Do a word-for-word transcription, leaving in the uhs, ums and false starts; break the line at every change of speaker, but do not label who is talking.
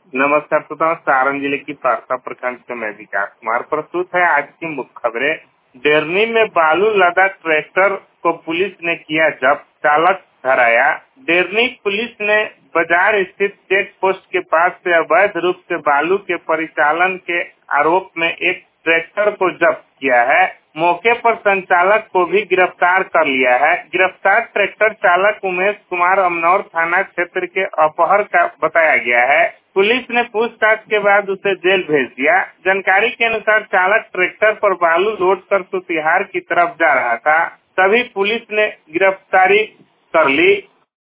नमस्कार श्रोताओं, सारण जिले की पारसा प्रखंड से मैं विकास कुमार। प्रस्तुत है आज की मुख्य खबरें। डेरनी में बालू लदा ट्रैक्टर को पुलिस ने किया जब्त, चालक धराया। डेरनी पुलिस ने बाजार स्थित चेक पोस्ट के पास से अवैध रूप से बालू के परिचालन के आरोप में एक ट्रैक्टर को जब्त किया है। मौके पर संचालक को भी गिरफ्तार कर लिया है। गिरफ्तार ट्रैक्टर चालक उमेश कुमार अमनौर थाना क्षेत्र के अपहर का बताया गया है। पुलिस ने पूछताछ के बाद उसे जेल भेज दिया। जानकारी के अनुसार चालक ट्रैक्टर पर बालू लोड कर सुतिहार की तरफ जा रहा था, तभी पुलिस ने गिरफ्तारी कर ली।